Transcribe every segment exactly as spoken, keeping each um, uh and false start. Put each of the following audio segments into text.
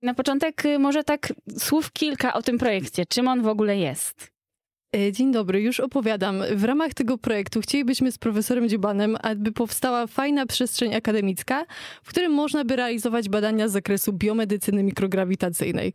Na początek może tak słów kilka o tym projekcie. Czym on w ogóle jest? Dzień dobry, już opowiadam. W ramach tego projektu chcielibyśmy z profesorem Dziobanem, aby powstała fajna przestrzeń akademicka, w którym można by realizować badania z zakresu biomedycyny mikrograwitacyjnej.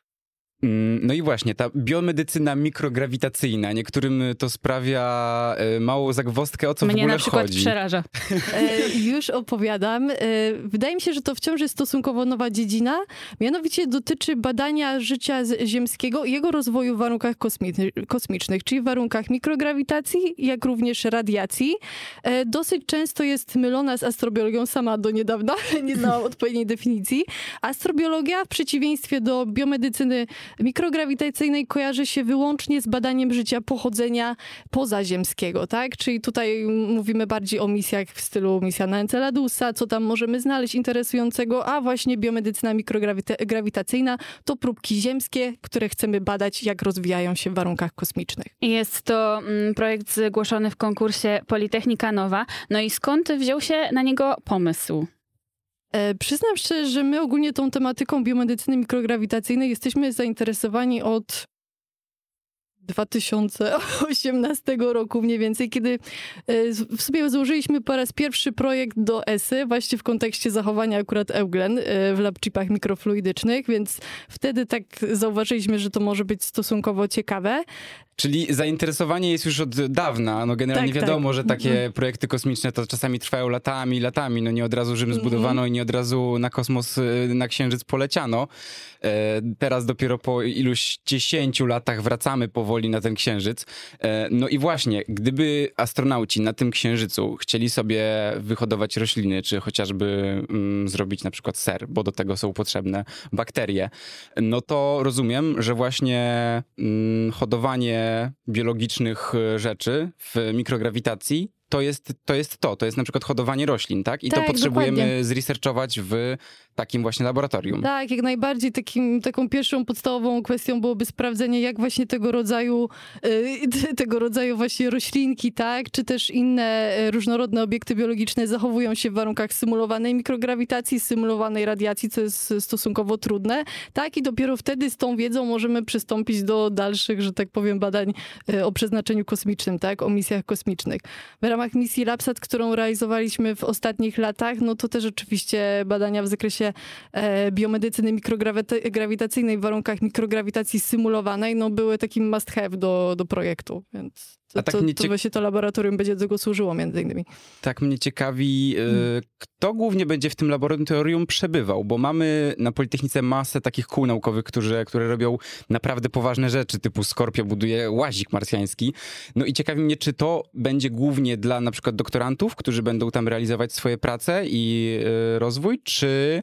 No i właśnie, ta biomedycyna mikrograwitacyjna, niektórym to sprawia małą zagwozdkę, o co Mnie w ogóle na przykład chodzi. przeraża. E, już opowiadam. E, wydaje mi się, że to wciąż jest stosunkowo nowa dziedzina. Mianowicie dotyczy badania życia ziemskiego i jego rozwoju w warunkach kosmi- kosmicznych, czyli w warunkach mikrograwitacji, jak również radiacji. E, dosyć często jest mylona z astrobiologią, sama do niedawna nie znałam odpowiedniej definicji. Astrobiologia w przeciwieństwie do biomedycyny mikrograwitacyjnej kojarzy się wyłącznie z badaniem życia pochodzenia pozaziemskiego, tak? Czyli tutaj mówimy bardziej o misjach w stylu misja na Enceladusa, co tam możemy znaleźć interesującego, a właśnie biomedycyna mikrograwitacyjna to próbki ziemskie, które chcemy badać, jak rozwijają się w warunkach kosmicznych. Jest to mm, projekt zgłoszony w konkursie Politechnika Nowa. No i skąd wziął się na niego pomysł? E, przyznam szczerze, że my ogólnie tą tematyką biomedycyny mikrograwitacyjnej jesteśmy zainteresowani od dwa tysiące osiemnastego roku mniej więcej, kiedy w sobie złożyliśmy po raz pierwszy projekt do ESY, właśnie w kontekście zachowania akurat euglen w labchipach mikrofluidycznych, więc wtedy tak zauważyliśmy, że to może być stosunkowo ciekawe. Czyli zainteresowanie jest już od dawna. No generalnie tak, wiadomo, tak. że takie Mhm. projekty kosmiczne to czasami trwają latami, latami. No nie od razu Rzym zbudowano mhm. i nie od razu na kosmos, na Księżyc poleciano. E, teraz dopiero po iluś dziesięciu latach wracamy powoli na ten Księżyc. E, no i właśnie, gdyby astronauci na tym Księżycu chcieli sobie wyhodować rośliny, czy chociażby mm, zrobić na przykład ser, bo do tego są potrzebne bakterie, no to rozumiem, że właśnie mm, hodowanie biologicznych rzeczy w mikrograwitacji to jest to, jest to, to jest na przykład hodowanie roślin, tak? I tak, to potrzebujemy dokładnie. zresearchować w takim właśnie laboratorium. Tak, jak najbardziej takim, taką pierwszą podstawową kwestią byłoby sprawdzenie, jak właśnie tego rodzaju yy, tego rodzaju właśnie roślinki, tak? Czy też inne różnorodne obiekty biologiczne zachowują się w warunkach symulowanej mikrograwitacji, symulowanej radiacji, co jest stosunkowo trudne, tak? I dopiero wtedy z tą wiedzą możemy przystąpić do dalszych, że tak powiem, badań yy, o przeznaczeniu kosmicznym, tak? O misjach kosmicznych. W ramach misji LabSat, którą realizowaliśmy w ostatnich latach, no to też oczywiście badania w zakresie e, biomedycyny mikrograwitacyjnej w warunkach mikrograwitacji symulowanej, no były takim must have do, do projektu, więc to, tak to, mnie to cie... właśnie to laboratorium będzie do tego służyło między innymi. Tak mnie ciekawi, hmm. kto głównie będzie w tym laboratorium przebywał, bo mamy na Politechnice masę takich kół naukowych, którzy, które robią naprawdę poważne rzeczy, typu Skorpio buduje łazik marsjański. No i ciekawi mnie, czy to będzie głównie dla na przykład doktorantów, którzy będą tam realizować swoje prace i y, rozwój, czy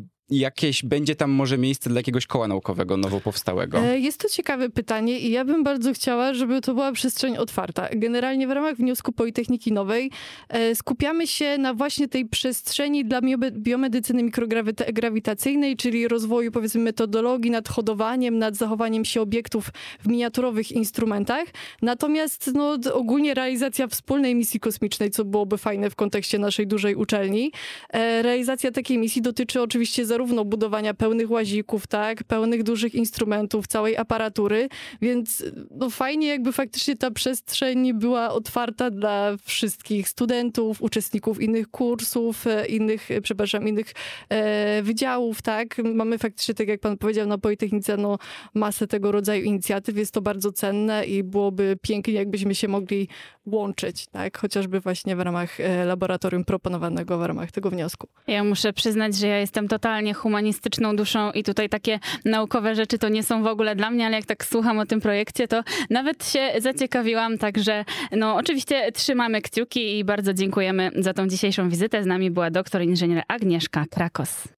jakieś będzie tam może miejsce dla jakiegoś koła naukowego nowo powstałego? Jest to ciekawe pytanie i ja bym bardzo chciała, żeby to była przestrzeń otwarta. Generalnie w ramach wniosku Politechniki Nowej skupiamy się na właśnie tej przestrzeni dla biomedycyny mikrograwitacyjnej, czyli rozwoju, powiedzmy, metodologii nad hodowaniem, nad zachowaniem się obiektów w miniaturowych instrumentach. Natomiast no, ogólnie realizacja wspólnej misji kosmicznej, co byłoby fajne w kontekście naszej dużej uczelni. Realizacja takiej misji dotyczy oczywiście zarówno budowania pełnych łazików, tak, pełnych dużych instrumentów, całej aparatury, więc no fajnie jakby faktycznie ta przestrzeń była otwarta dla wszystkich studentów, uczestników innych kursów, innych, przepraszam, innych e, wydziałów, tak. Mamy faktycznie, tak jak pan powiedział, na Politechnice no, masę tego rodzaju inicjatyw, jest to bardzo cenne i byłoby pięknie, jakbyśmy się mogli łączyć, tak, chociażby właśnie w ramach e, laboratorium proponowanego w ramach tego wniosku. Ja muszę przyznać, że ja jestem totalnie humanistyczną duszą i tutaj takie naukowe rzeczy to nie są w ogóle dla mnie, ale jak tak słucham o tym projekcie, to nawet się zaciekawiłam, także no oczywiście trzymamy kciuki i bardzo dziękujemy za tą dzisiejszą wizytę. Z nami była doktor inżynier Agnieszka Krakos.